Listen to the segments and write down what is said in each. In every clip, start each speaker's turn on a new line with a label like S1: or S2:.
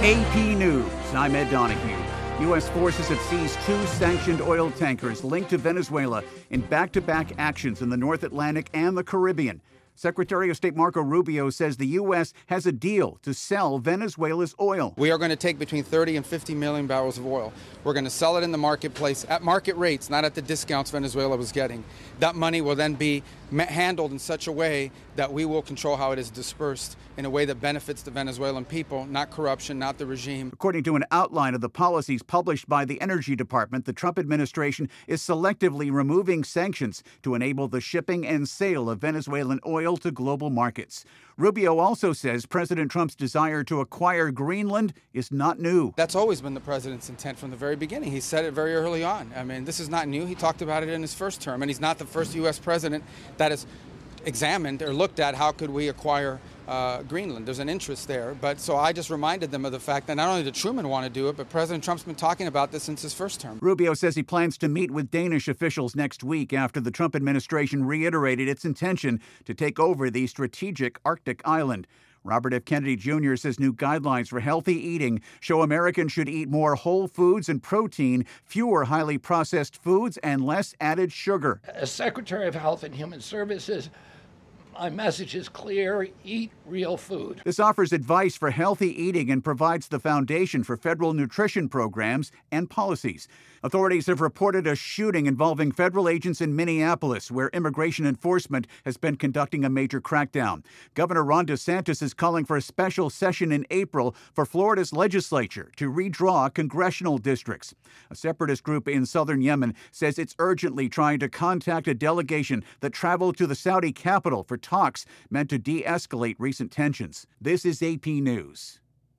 S1: AP News, I'm Ed Donahue. U.S. forces have seized 2 sanctioned oil tankers linked to Venezuela in back-to-back actions in the North Atlantic and the Caribbean. Secretary of State Marco Rubio says the U.S. has a deal to sell Venezuela's oil.
S2: We are going to take between 30 and 50 million barrels of oil. We're going to sell it in the marketplace at market rates, not at the discounts Venezuela was getting. That money will then be handled in such a way that we will control how it is dispersed in a way that benefits the Venezuelan people, not corruption, not the regime.
S1: According to an outline of the policies published by the Energy Department, the Trump administration is selectively removing sanctions to enable the shipping and sale of Venezuelan oil to global markets. Rubio also says President Trump's desire to acquire Greenland is not new.
S2: That's always been the president's intent from the very beginning. He said it very early on. I mean, this is not new. He talked about it in his first term, and he's not the first U.S. president that has examined or looked at how could we acquire Greenland. There's an interest there. But so I just reminded them of the fact that not only did Truman want to do it, but President Trump's been talking about this since his first term.
S1: Rubio says he plans to meet with Danish officials next week after the Trump administration reiterated its intention to take over the strategic Arctic island. Robert F. Kennedy Jr. says new guidelines for healthy eating show Americans should eat more whole foods and protein, fewer highly processed foods, and less added sugar.
S3: As Secretary of Health and Human Services, my message is clear: eat real food.
S1: This offers advice for healthy eating and provides the foundation for federal nutrition programs and policies. Authorities have reported a shooting involving federal agents in Minneapolis, where immigration enforcement has been conducting a major crackdown. Governor Ron DeSantis is calling for a special session in April for Florida's legislature to redraw congressional districts. A separatist group in southern Yemen says it's urgently trying to contact a delegation that traveled to the Saudi capital for talks meant to de-escalate recent tensions. This is AP News.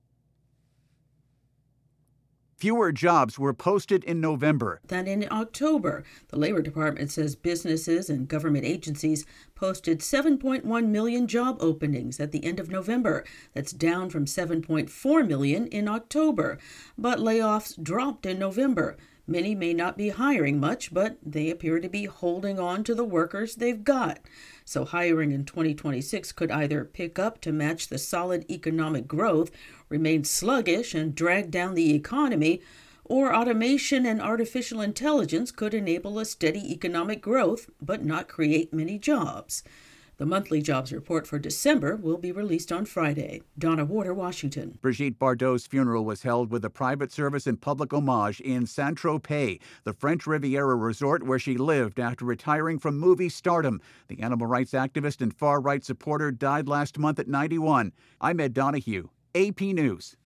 S1: Fewer jobs were posted in November
S4: than in October. The Labor Department says businesses and government agencies posted 7.1 million job openings at the end of November. That's down from 7.4 million in October. But layoffs dropped in November. Many may not be hiring much, but they appear to be holding on to the workers they've got. So hiring in 2026 could either pick up to match the solid economic growth, remain sluggish and drag down the economy, or automation and artificial intelligence could enable a steady economic growth but not create many jobs. The monthly jobs report for December will be released on Friday. Donna Warder, Washington.
S1: Brigitte Bardot's funeral was held with a private service and public homage in Saint-Tropez, the French Riviera resort where she lived after retiring from movie stardom. The animal rights activist and far-right supporter died last month at 91. I'm Ed Donahue, AP News.